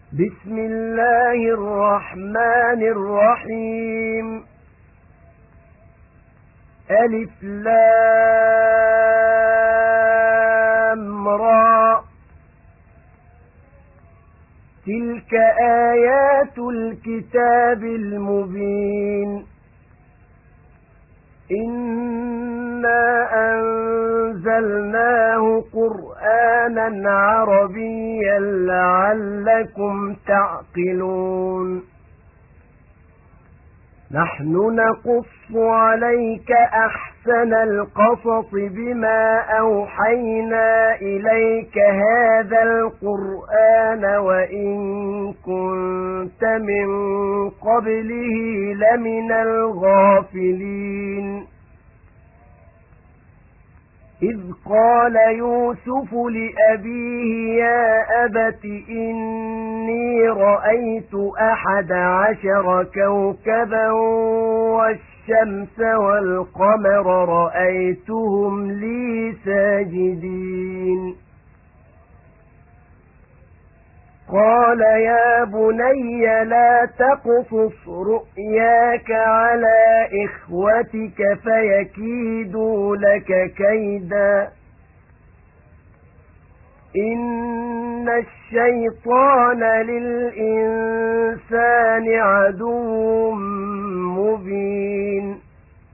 بسم الله الرحمن الرحيم. ألف لام را. تلك آيات الكتاب المبين. إنا أنزلناه قرآنا عربيا لعلكم تعقلون. نحن نقص عليك أحسن القصص بما أوحينا إليك هذا القرآن وإن كنت من قبله لمن الغافلين. إذ قال يوسف لأبيه يا أبت إني رأيت 11 كوكبا والشمس والقمر رأيتهم لي ساجدين. قال يا بني لا تقصص رؤياك على إخوتك فيكيدوا لك كيدا إن الشيطان للإنسان عدو مبين.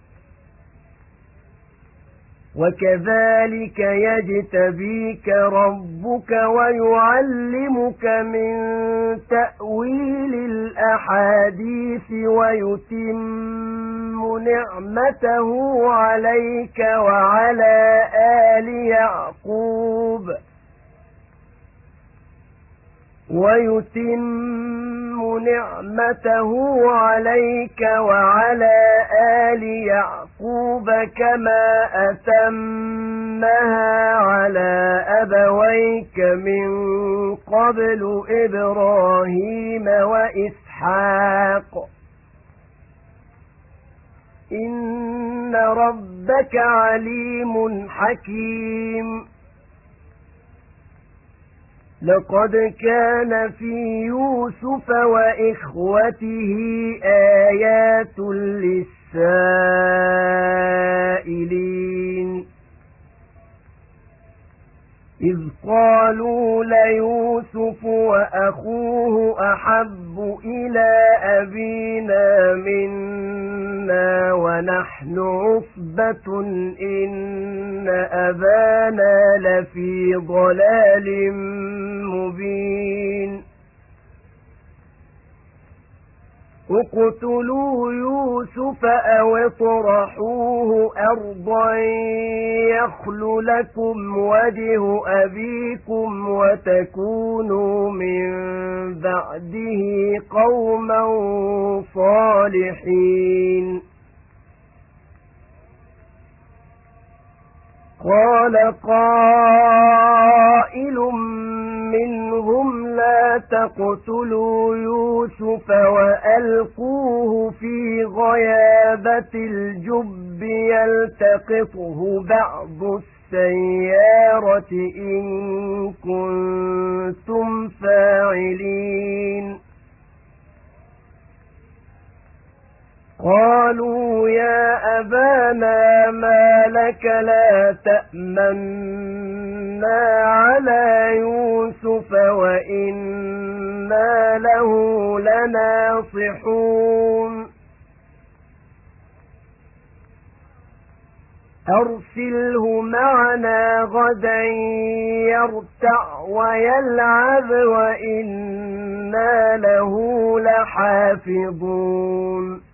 وكذلك يجتبيك ربك ويعلمك من تأويل الأحاديث ويتم نعمته عليك وعلى آل يعقوب كما أتمها على أبويك من قبل إبراهيم وإسحاق إن ربك عليم حكيم. لقد كان في يوسف وإخوته آيات للسائلين إذ قالوا ليوسف وأخوه أحب إلى أبينا منا ونحن عصبة إن أبانا لفي ضلال مبين. اقتلوا يوسف أو اطرحوه أرضا يخل لكم وجه أبيكم وتكونوا من بعده قوما صالحين. قال قائل منهم لا تقتلوا يوسف وألقوه في غيابة الجب يلتقطه بعض السيارة إن كنتم فاعلين. قالوا يا أبانا ما لك لا تأمنا على يوسف وإنا له لناصحون. أرسله معنا غدا يرتع ويلعب وإنا له لحافظون.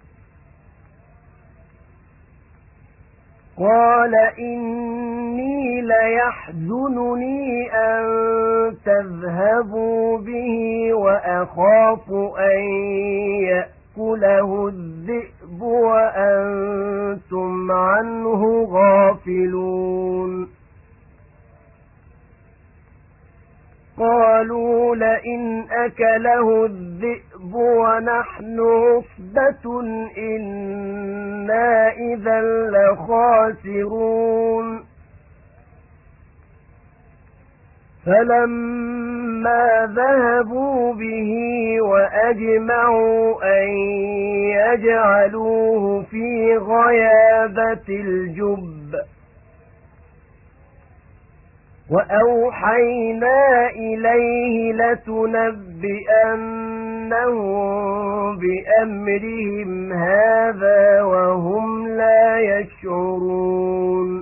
قال إني ليحزنني أن تذهبوا به وأخاف أن يأكله الذئب وأنتم عنه غافلون. قالوا لئن أكله الذئب ونحن عصبة إنا إذا لخاسرون. فلما ذهبوا به وأجمعوا أن يجعلوه في غيابة الجب وأوحينا إليه لتنبئنهم بأمرهم هذا وهم لا يشعرون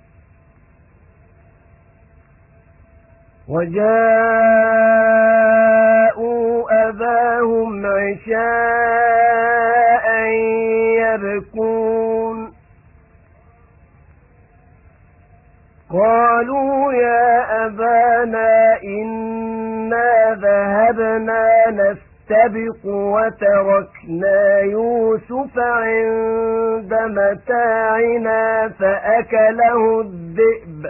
وجاءوا أباهم عشاء يبكون قالوا يا أبانا إنا ذهبنا نستبق وتركنا يوسف عند متاعنا فأكله الذئب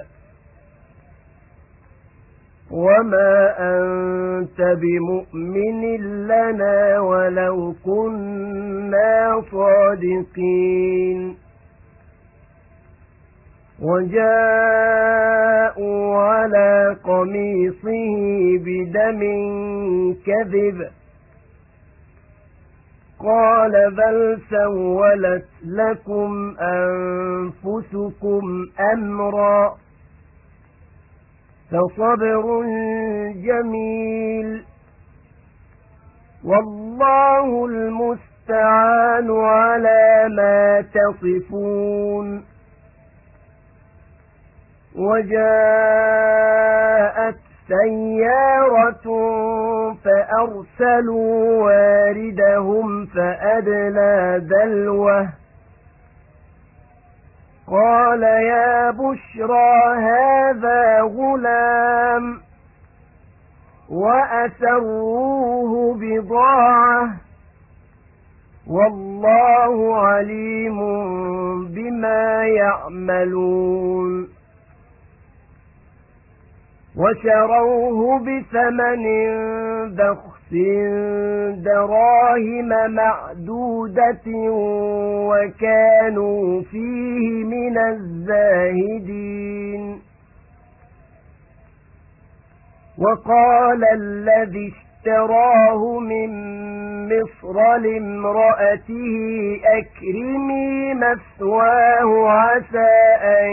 وما أنت بمؤمن لنا ولو كنا صادقين وجاءوا على قميصه بدم كذب قال بل سولت لكم أنفسكم أمرا فصبر جميل والله المستعان على ما تصفون وجاءت سيارة فأرسلوا واردهم فأدلى دلوه قال يا بشرى هذا غلام وأسروه بضاعة والله عليم بما يعملون وشروه بثمن بخس دراهم معدودة وكانوا فيه من الزاهدين وقال الذي اشتراه من مصر لامرأته أكرمي مثواه عسى أن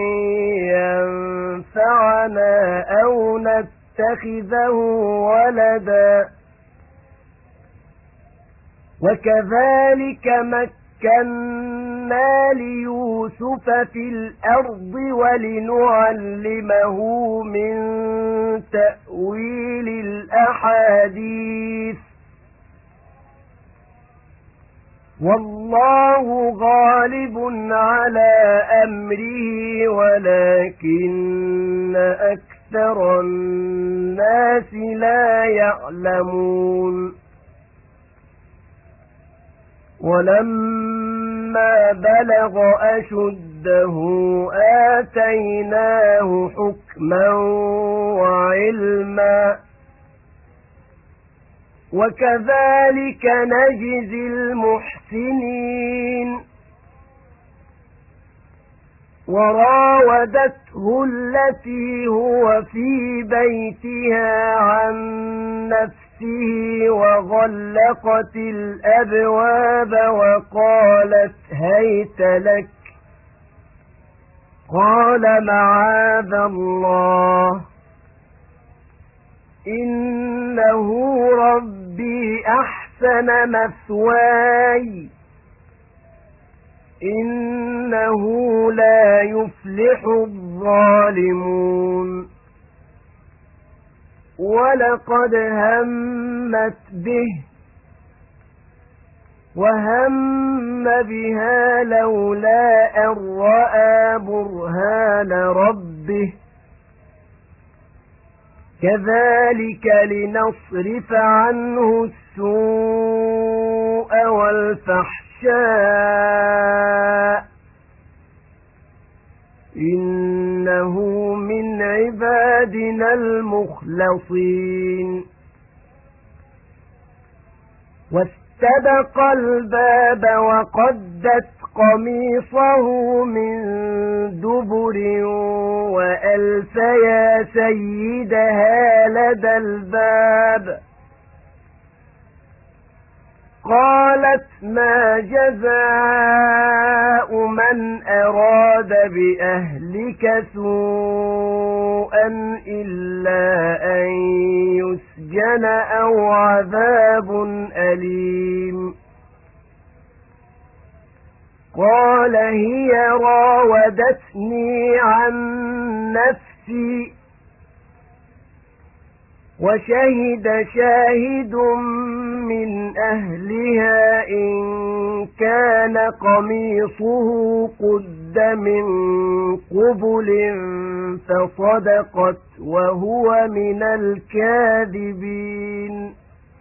ينفعنا أو نتخذه ولدا وكذلك مكنا ليوسف في الأرض ولنعلمه من تأويل الأحاديث والله غالب على أمره ولكن أكثر الناس لا يعلمون ولما بلغ أشده آتيناه حكما وعلما وكذلك نجزي المحسنين وراودته التي هو في بيتها عن نفسه وغلقت الأبواب وقالت هيت لك قال معاذ الله إنه ربي أحسن مثواي إنه لا يفلح الظالمون ولقد همت به وهم بها لولا أن رأى برهان ربه كذلك لنصرف عنه السوء والفحشاء إنه من عبادنا المخلصين فاستبق الباب وقدت قميصه من دبر وألف يا سيدها لدى الباب قالت ما جزاء من أراد بأهلك سوءا إلا أن يسجن أو عذاب أليم قال هي راودتني عن نفسي وشهد شاهد من أهلها إن كان قميصه قد من قبل فصدقت وهو من الكاذبين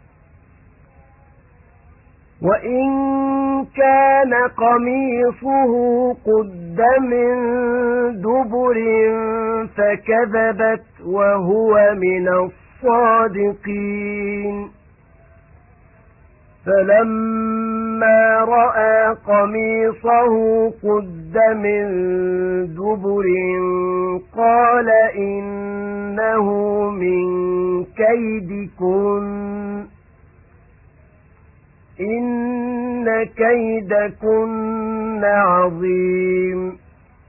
وإن كان قميصه قد من دبر فكذبت وهو من الصادقين فلما رأى قميصه قد من دبر قال إنه من كيدكن إن كيدكن عظيم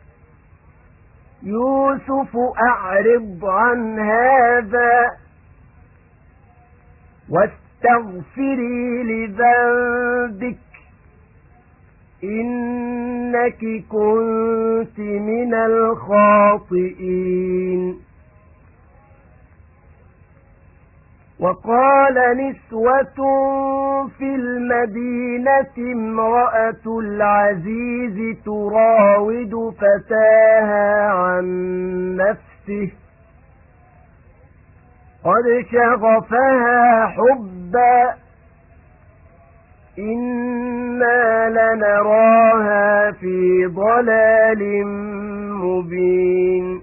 يوسف أعرض عن هذا واستغفري لذنبك إنك كنت من الخاطئين وقال نسوة في المدينة امرأة العزيز تراود فتاها عن نفسه قد شغفها حبا إنا لنراها في ضلال مبين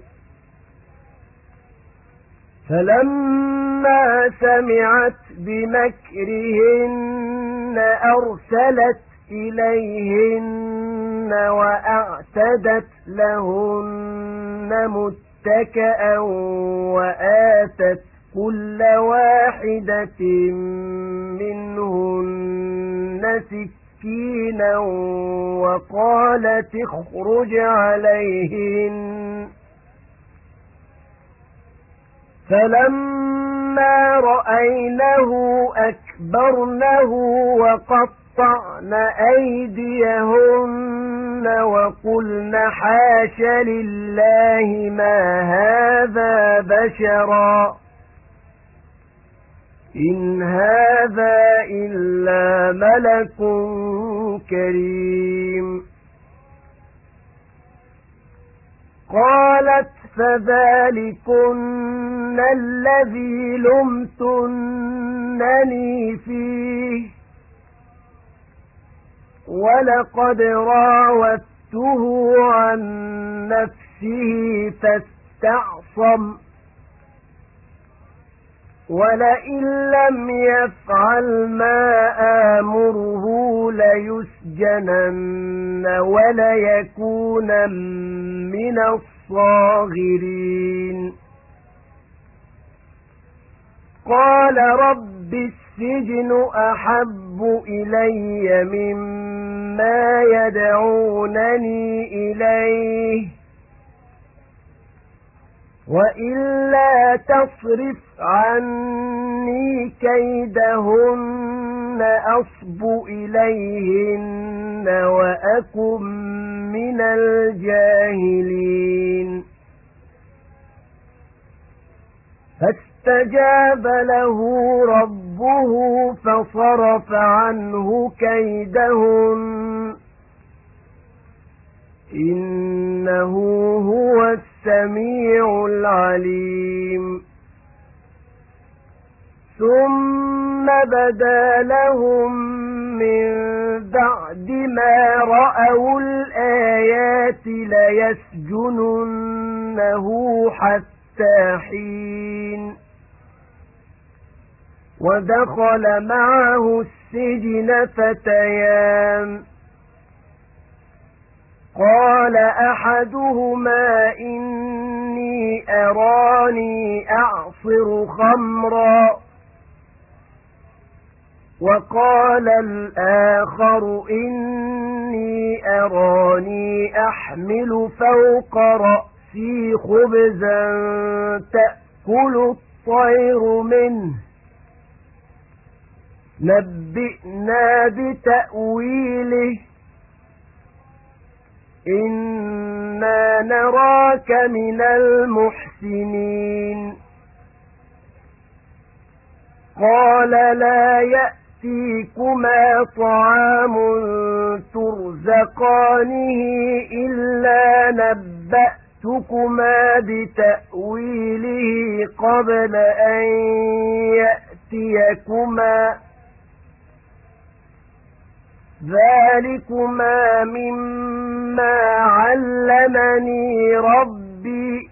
فلما سمعت بمكرهن أرسلت إليهن وأعتدت لهن متكئا وآتت كل واحدة منهن سكينا وقالت اخرج عليهن فلما رأينه أكبرنه وقطعن أيديهن وقلن حاش لله ما هذا بشرا إن هذا إلا ملك كريم قالت فذلكن الذي لمتنني فيه ولقد راودته عن نفسه فاستعصم ولئن لم يفعل ما آمره ليسجنن وليكون من الصاغرين قال رب السجن أحب إلي مما يدعونني إليه وإلا تصرف عني كيدهن أصب إليهن وأكن من الجاهلين فاستجاب له ربه فصرف عنه كيدهن إنه هو السميع العليم ثم بدا لهم من بعد ما رأوا الآيات ليسجننه حتى حين ودخل معه السجن فتيان قال أحدهما إني أراني أعصر خمرا وقال الآخر إني أراني أحمل فوق رأسي خبزا تأكل الطير منه نبئنا بتأويله إنا نراك من المحسنين قال لا يأتيكما طعام ترزقانه إلا نبأتكما بتأويله قبل أن يأتيكما ذلكما مما علمني ربي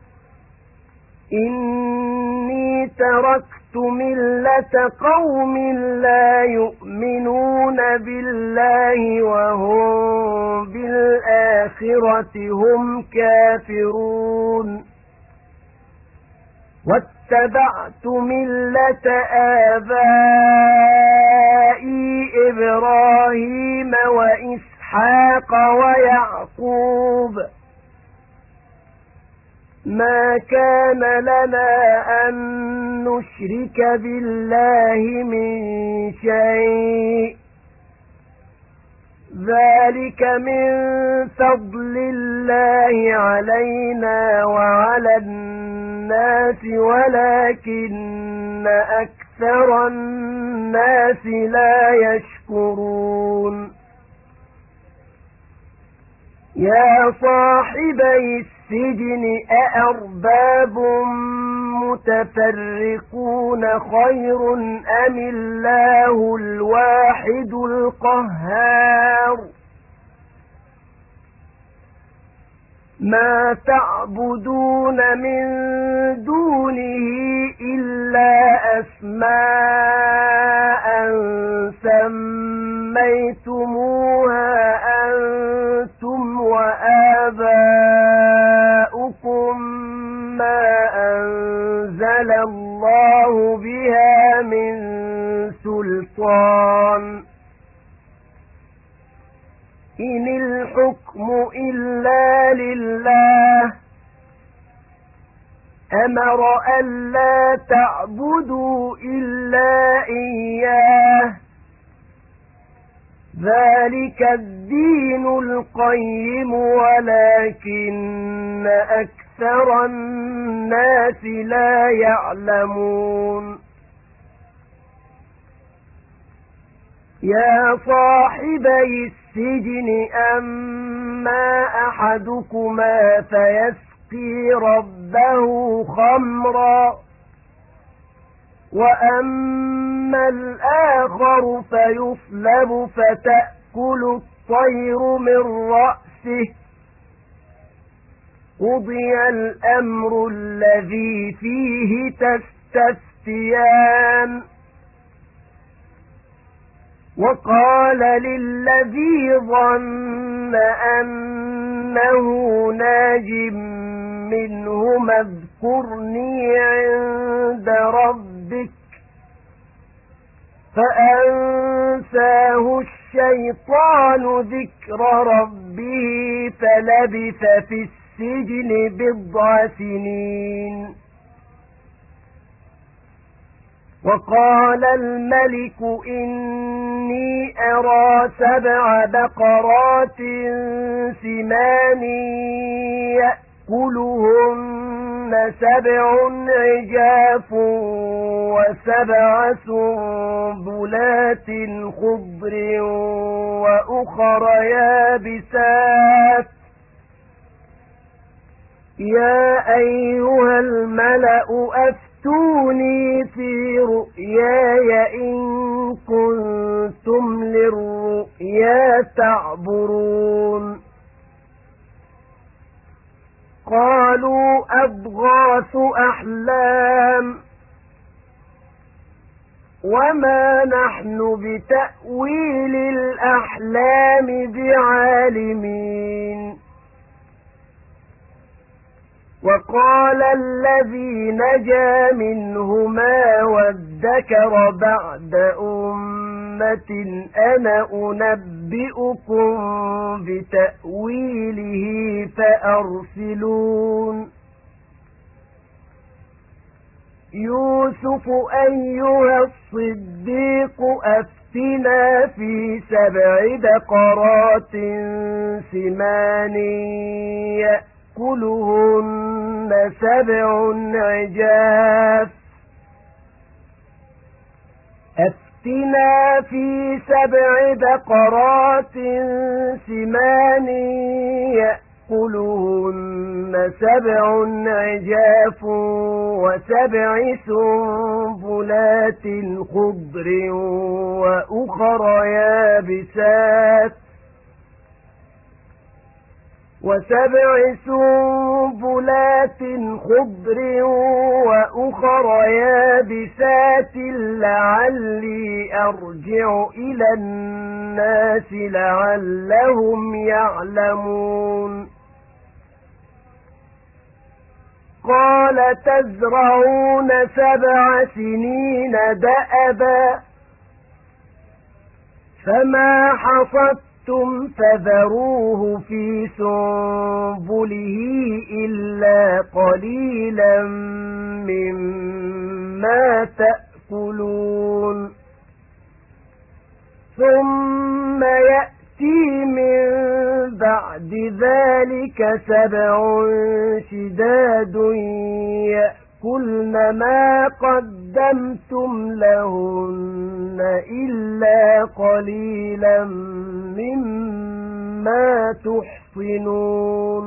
إني تركت ملة قوم لا يؤمنون بالله وهم بالآخرة هم كافرون واتبعت ملة آبائي إبراهيم وإسحاق ويعقوب ما كان لنا أن نشرك بالله من شيء ذلك من فضل الله علينا وعلى الناس ولكن أكثر الناس لا يشكرون يا صاحبي السجن أأرباب متفرقون خير أم الله الواحد القهار ما تعبدون من دونه إلا أسماء سميتموها أنتم وآباؤكم ما أنزل الله بها من سلطان إن الحكم إلا لله أمر ألا تعبدوا إلا إياه ذلك الدين القيم ولكن أكثر الناس لا يعلمون يا صاحبي السجن أما أحدكما فيسقي ربه خمرا وأما الآخر فيصلب فتأكل الطير من رأسه قضي الأمر الذي فيه تستفتيان وقال للذي ظن أنه ناج منهما اذكرني عند ربك فأنساه الشيطان ذكر ربه فلبث في السجن 9 سنين وقال الملك إني أرى 7 بقرات سمان يأكلهن 7 عجاف و7 سنبلات خضر وأخر يابسات يا أيها الملأ أفتوني في رؤياي إن كنتم للرؤيا تعبرون قالوا أضغاث أحلام وما نحن بتأويل الأحلام بعالمين وقال الذي نجا منهما وادكر بعد أمة أنا أنبئكم بتأويله فأرسلون يوسف أيها الصديق أفتنا في 7 بقرات سمان يأكلهن 7 عجاف أفتنا في 7 بقرات سمان يأكلهن 7 عجاف و7 سنبلات خضر وأخر يابسات و7 سنبلات خضر وأخر يابسات لعلي أرجع إلى الناس لعلهم يعلمون قال تزرعون 7 سنين دأبا فما حصدتم فذروه في سنبله إلا قليلا مما تأكلون ثم يأتي من بعد ذلك 7 شداد يأكلن ما قدمتم لهن إلا قليلا مما تحصنون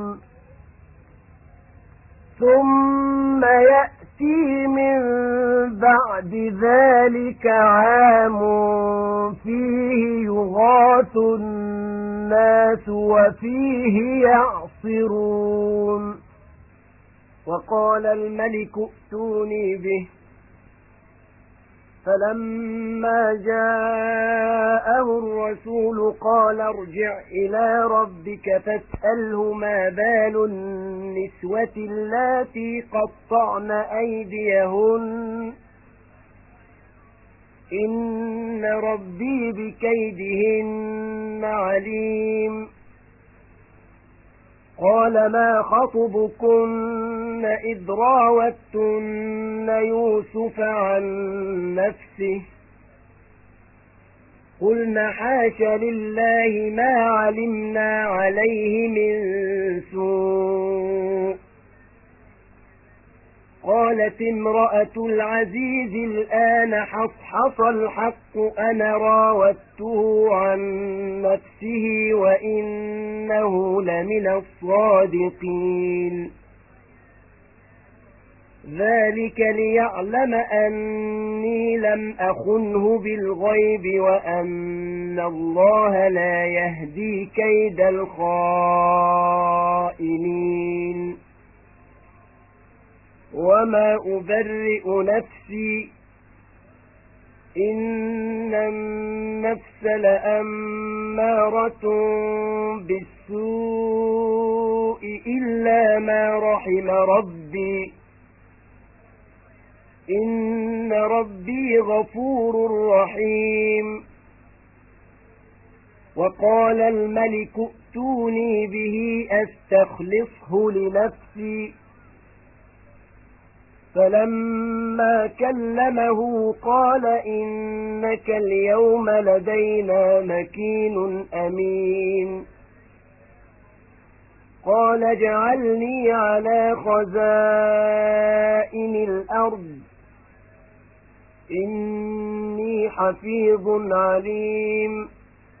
ثم يأتي من بعد ذلك عام فيه يغاث الناس وفيه يعصرون وقال الملك ائتوني به فلما جاءه الرسول قال ارجع إلى ربك فاسأله ما بال النسوة اللاتي قطعن أيديهن إن ربي بكيدهن عليم قال ما خطبكن إذ راوتن يوسف عن نفسه قلنا حاش لله ما علمنا عليه من سوء قالت امرأة العزيز الآن حصحص الحق أنا راودته عن نفسه وإنه لمن الصادقين ذلك ليعلم أني لم أخنه بالغيب وأن الله لا يهدي كيد الخائنين وما أبرئ نفسي إن النفس لأمارة بالسوء إلا ما رحم ربي إن ربي غفور رحيم وقال الملك ائتوني به أستخلصه لنفسي فلما كلمه قال إنك اليوم لدينا مكين أمين قال اجعلني على خزائن الأرض إني حفيظ عليم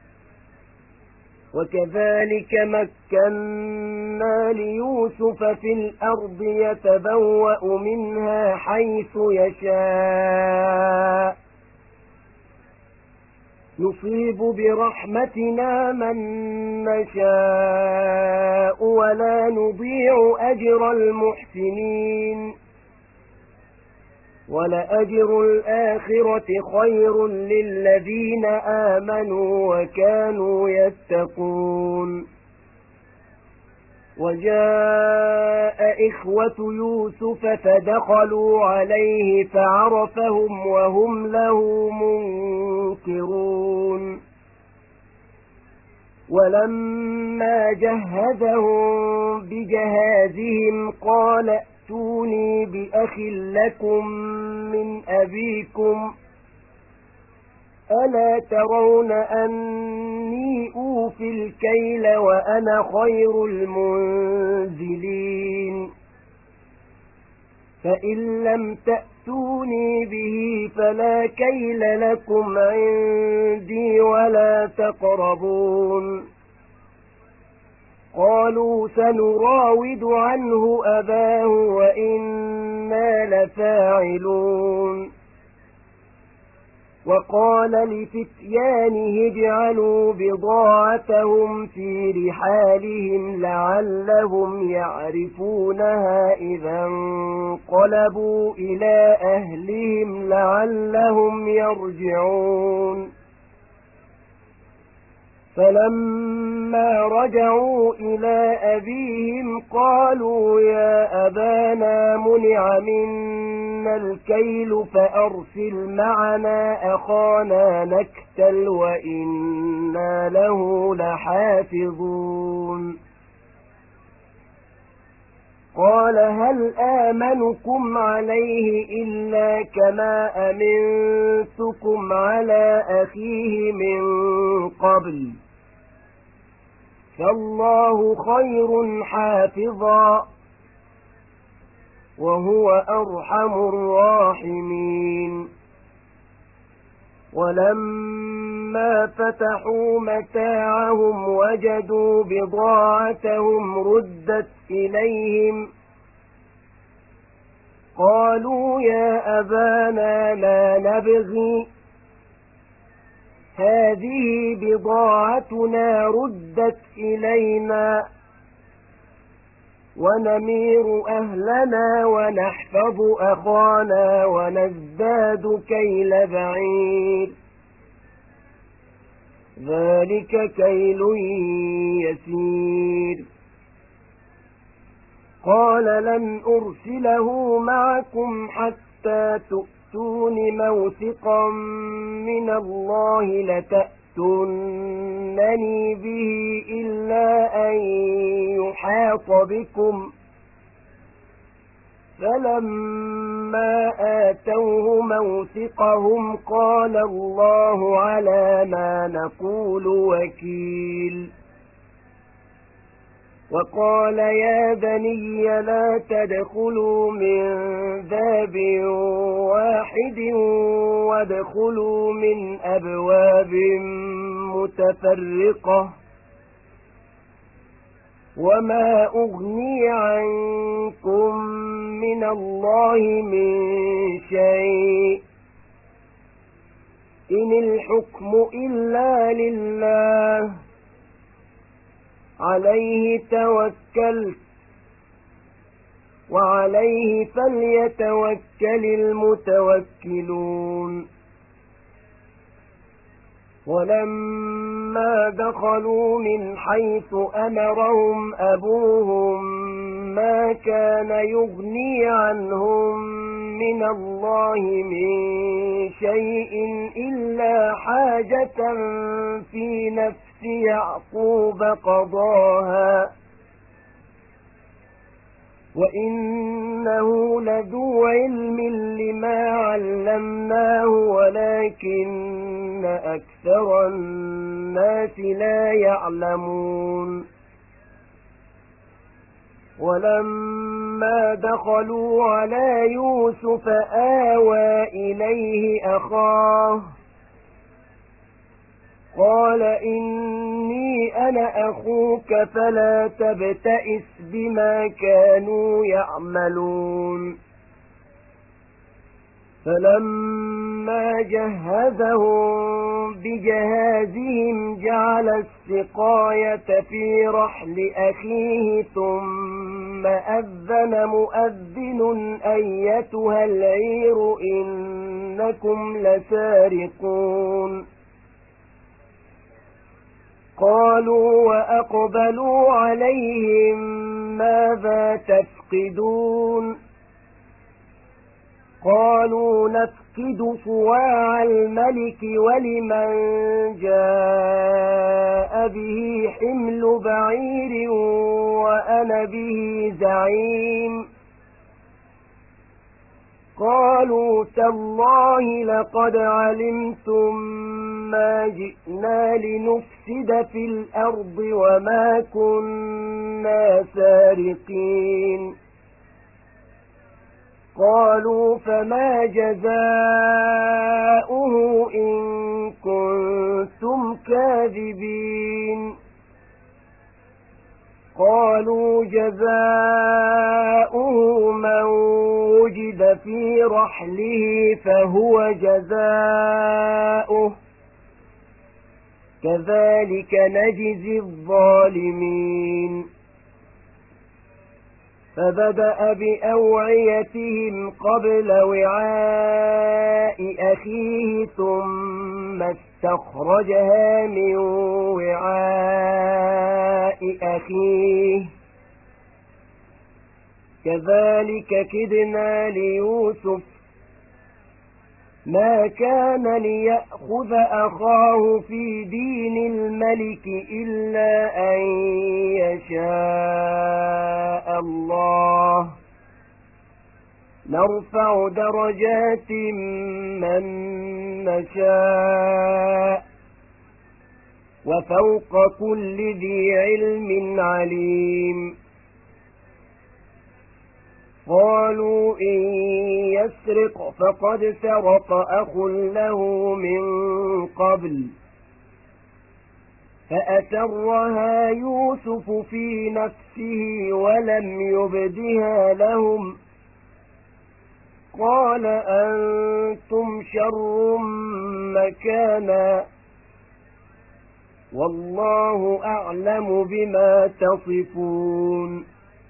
وكذلك مكنا ليوسف في الأرض يتبوأ منها حيث يشاء نصيب برحمتنا من نشاء ولا نضيع أجر المحسنين ولأجر الآخرة خير للذين آمنوا وكانوا يتقون وجاء إخوة يوسف فدخلوا عليه فعرفهم وهم له منكرون ولما جهزهم بجهازهم قال ائتوني بأخ لكم من أبيكم ألا ترون أني أوفي الكيل وأنا خير المنزلين فإن لم تأتوني به فلا كيل لكم عندي ولا تقربون قالوا سنراود عنه أباه وإنا لفاعلون وقال لفتيانه اجعلوا بضاعتهم في رحالهم لعلهم يعرفونها إذا انقلبوا إلى أهلهم لعلهم يرجعون فلما رجعوا إلى أبيهم قالوا يا أبانا منع منا الكيل فأرسل معنا أخانا نكتل وإنا له لحافظون قال هل آمنكم عليه إلا كما أمنتكم على أخيه من قبل فالله خير حافظا وهو أرحم الراحمين ولما فتحوا متاعهم وجدوا بضاعتهم ردت إليهم قالوا يا أبانا لا نبغي هذه بضاعتنا ردت إلينا ونمير أهلنا ونحفظ أخانا ونزداد كيل بعير ذلك كيل يسير قال لن أرسله معكم حتى تؤتون موثقا من الله لتأتونني به إلا أن يحاط بكم فلما آتوه موثقهم قال الله على ما نقول وكيل وقال يا بني لا تدخلوا من باب واحد وادخلوا من أبواب متفرقة وما أغني عنكم من الله من شيء إن الحكم إلا لله عليه توكلت وعليه فليتوكل المتوكلون ولما دخلوا من حيث أمرهم أبوهم ما كان يغني عنهم من الله من شيء إلا حاجة في نفس يعقوب قضاها وإنه لذو علم لما علمناه ولكن أكثر الناس لا يعلمون ولما دخلوا على يوسف آوى إليه أخاه قال إني أنا أخوك فلا تبتئس بما كانوا يعملون فلما جهزهم بجهازهم جعل السقاية في رحل أخيه ثم ثم أذن مؤذن أيتها العير إنكم لسارقون قالوا وأقبلوا عليهم ماذا تفقدون قالوا نفقد صواع الملك ولمن جاء به حمل بعير وأنا به زعيم قالوا تالله لقد علمتم ما جئنا لنفسد في الأرض وما كنا سارقين قالوا فما جزاؤه إن كنتم كاذبين قالوا جزاؤه من وجد في رحله فهو جزاؤه كذلك نجزي الظالمين فبدأ بأوعيتهم قبل وعاء أخيه ثم استخرجها من وعاء أخيه كذلك كدنا ليوسف ما كان ليأخذ أخاه في دين الملك إلا أن يشاء الله نرفع درجات من نشاء وفوق كل ذي علم عليم قالوا إن يسرق فقد سرق أخ له من قبل فأسرها يوسف في نفسه ولم يبدها لهم قال أنتم شر مكانا والله أعلم بما تصفون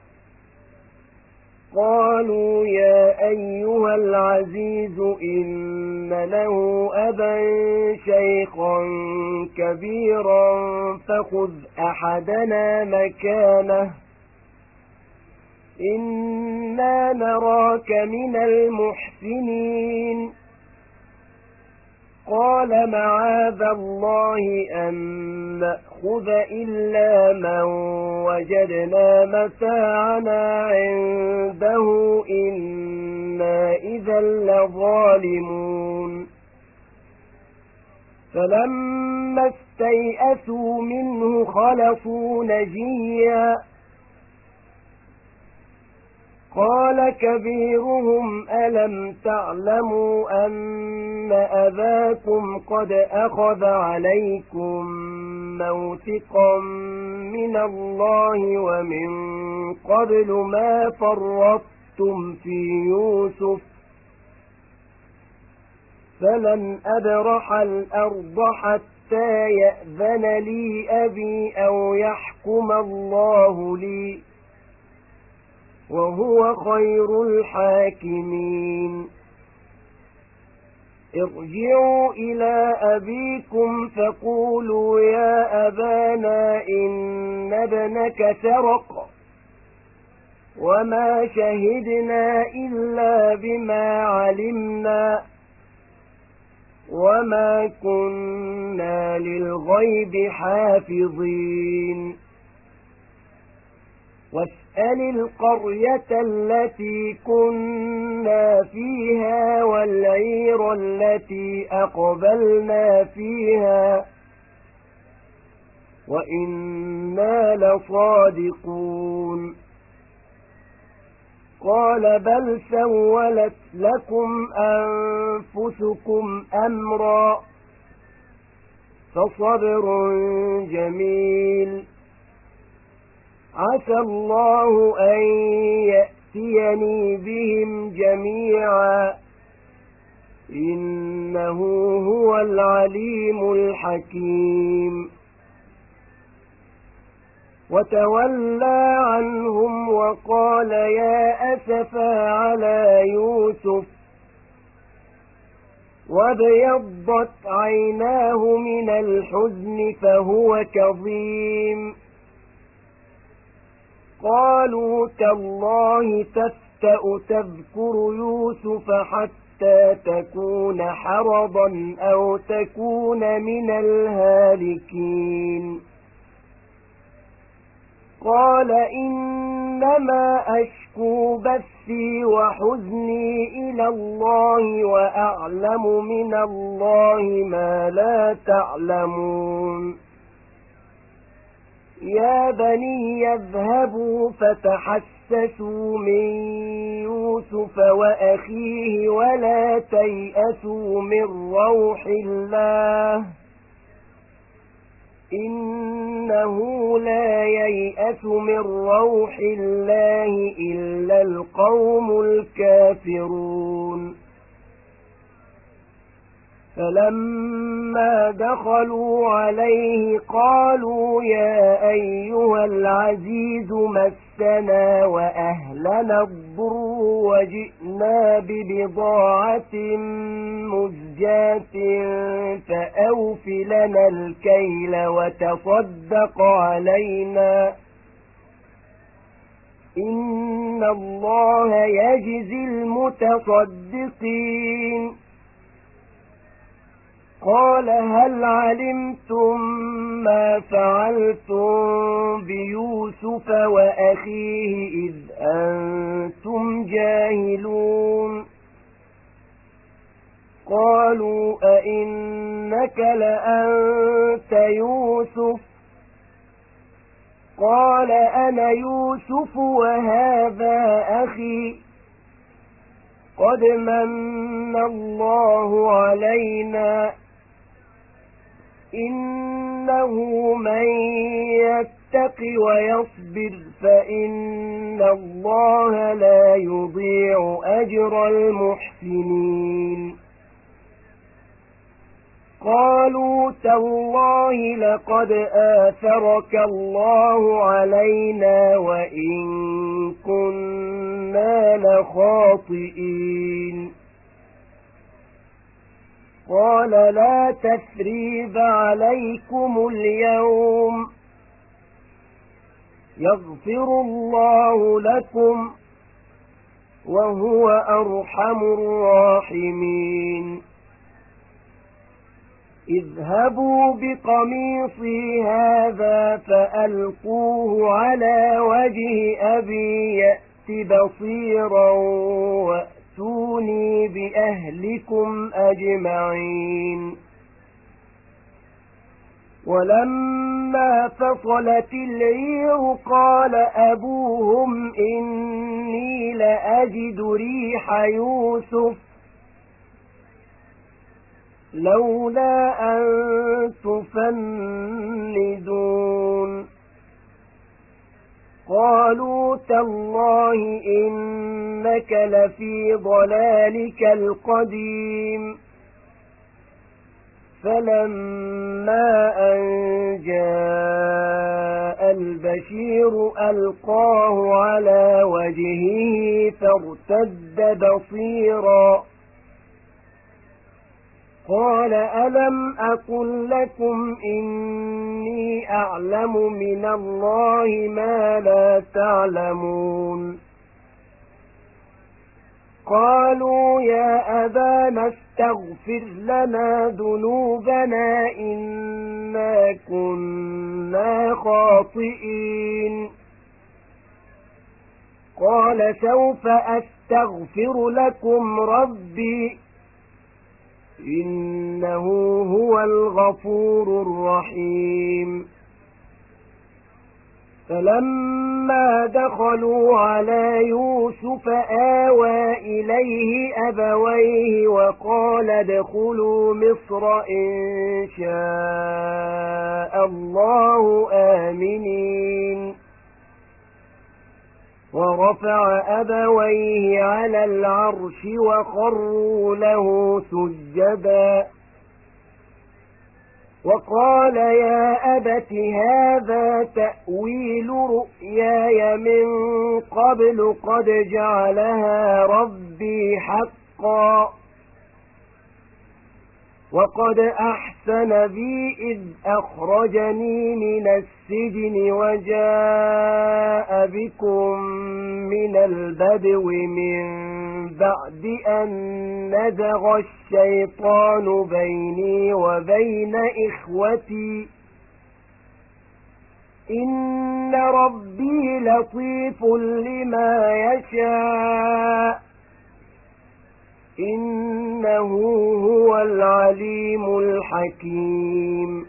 قالوا يا أيها العزيز إن له أبا شيخا كبيرا فخذ أحدنا مكانه إنا نراك من المحسنين قال معاذ الله أن نأخذ إلا من وجدنا متاعنا عنده إنا إذا لظالمون فلما استيئسوا منه خلصوا نجيا قال كبيرهم ألم تعلموا أن أباكم قد أخذ عليكم موثقا من الله ومن قبل ما فرطتم في يوسف فلن أبرح الأرض حتى يأذن لي أبي أو يحكم الله لي وهو خير الحاكمين ارجعوا إلى أبيكم فقولوا يا أبانا إن ابنك سرق وما شهدنا إلا بما علمنا وما كنا للغيب حافظين واسأل القرية التي كنا فيها والعير التي أقبلنا فيها وإنا لصادقون قال بل سولت لكم أنفسكم أمرا فصبر جميل عسى الله أن يأتيني بهم جميعا إنه هو العليم الحكيم وتولى عنهم وقال يا أسفا على يوسف وابيضت عيناه من الحزن فهو كظيم قالوا تالله تفتأ تذكر يوسف حتى تكون حرضا أو تكون من الهالكين قال إنما أشكو بثي وحزني إلى الله وأعلم من الله ما لا تعلمون يا بني يذهبوا فتحسسوا من يوسف وأخيه ولا تيأسوا من روح الله إنه لا ييأس من روح الله إلا القوم الكافرون فلما دخلوا عليه قالوا يا أيها العزيز مسنا وأهلنا الضر وجئنا ببضاعة مزجاة فأوف لنا الكيل وتصدق علينا إن الله يجزي المتصدقين قال هل علمتم ما فعلتم بيوسف وأخيه إذ أنتم جاهلون قالوا أئنك لأنت يوسف قال أنا يوسف وهذا أخي قد من الله علينا إنه من يتق ويصبر فإن الله لا يضيع أجر المحسنين قالوا تالله لقد آثرك الله علينا وإن كنا لخاطئين قال لا تثريب عليكم اليوم يغفر الله لكم وهو أرحم الراحمين اذهبوا بقميصي هذا فألقوه على وجه أبي يأت بصيرا وأتوني بأهلكم أجمعين ولما فصلت العير قال أبوهم إني لأجد ريح يوسف لولا أن تفندون قالوا تالله إنك لفي ضلالك القديم فلما أن جاء البشير ألقاه على وجهه فارتد بصيرا قال ألم أقل لكم إني أعلم من الله ما لا تعلمون قالوا يا أبانا استغفر لنا ذنوبنا إنا كنا خاطئين قال سوف أستغفر لكم ربي إنه هو الغفور الرحيم فلما دخلوا على يوسف آوى إليه أبويه وقال ادخلوا مصر إن شاء الله آمنين ورفع أبويه على العرش وخروا له سجدا وقال يا أبت هذا تأويل رؤياي من قبل قد جعلها ربي حقا وقد أحسن بي إذ أخرجني من السجن وجاء بكم من البدو من بعد أن نزغ الشيطان بيني وبين إخوتي إن ربي لطيف لما يشاء إنه هو العليم الحكيم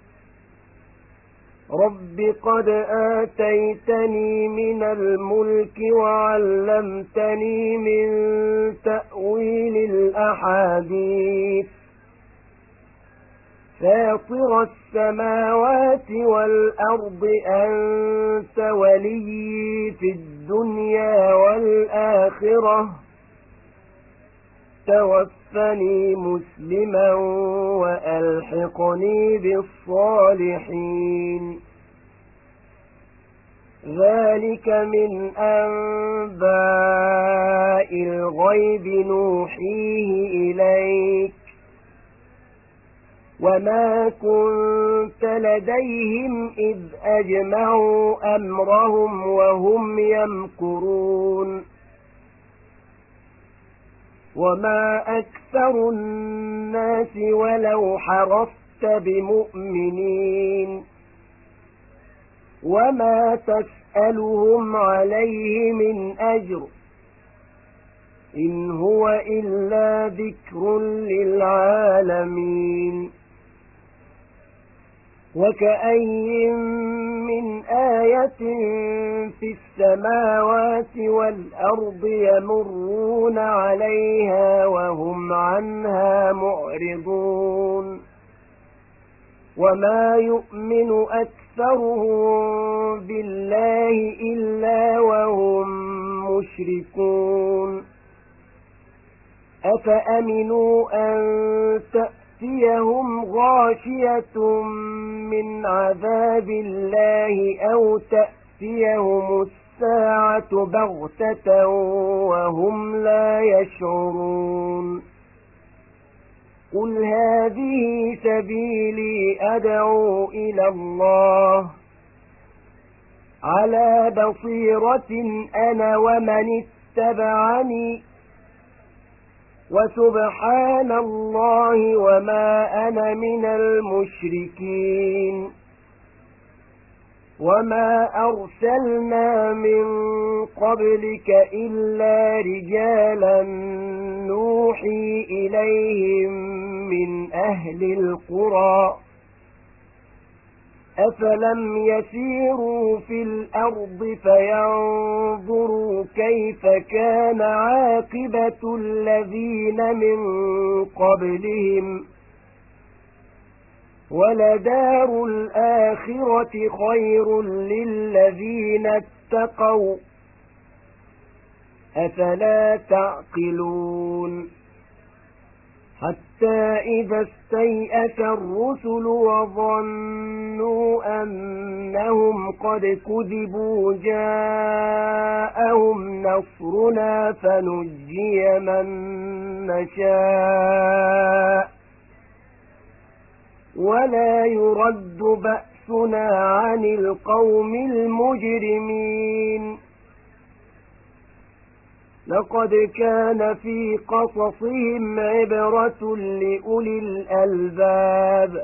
رب قد آتيتني من الملك وعلمتني من تأويل الأحاديث فاطر السماوات والأرض أنت ولي في الدنيا والآخرة توفني مسلما وألحقني بالصالحين ذلك من أنباء الغيب نوحيه إليك وما كنت لديهم إذ أجمعوا أمرهم وهم يمكرون وما أكثر الناس ولو حرصت بمؤمنين وما تسألهم عليه من أجر إن هو إلا ذكر للعالمين وكأي من آية في السماوات والأرض يمرون عليها وهم عنها معرضون وما يؤمن أكثرهم بالله إلا وهم مشركون أفأمنوا أن تأتيهم غاشية من عذاب الله أو تأتيهم الساعة بغتة وهم لا يشعرون قل هذه سبيلي أدعو إلى الله على بصيرة أنا ومن اتبعني وسبحان الله وما أنا من المشركين وما أرسلنا من قبلك إلا رجالا نوحي إليهم من أهل القرى أفلم يسيروا في الأرض فينظروا كيف كان عاقبة الذين من قبلهم ولدار الآخرة خير للذين اتقوا أفلا تعقلون حتى إذا استيأس الرسل وظنوا أنهم قد كذبوا جاءهم نصرنا فنجي من نشاء ولا يرد بأسنا عن القوم المجرمين لقد كان في قصصهم عبرة لأولي الألباب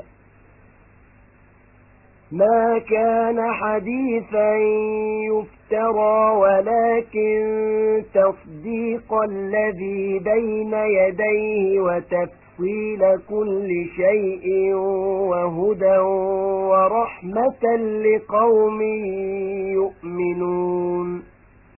ما كان حديثا يفترى ولكن تصديق الذي بين يديه وتفصيل كل شيء وهدى ورحمة لقوم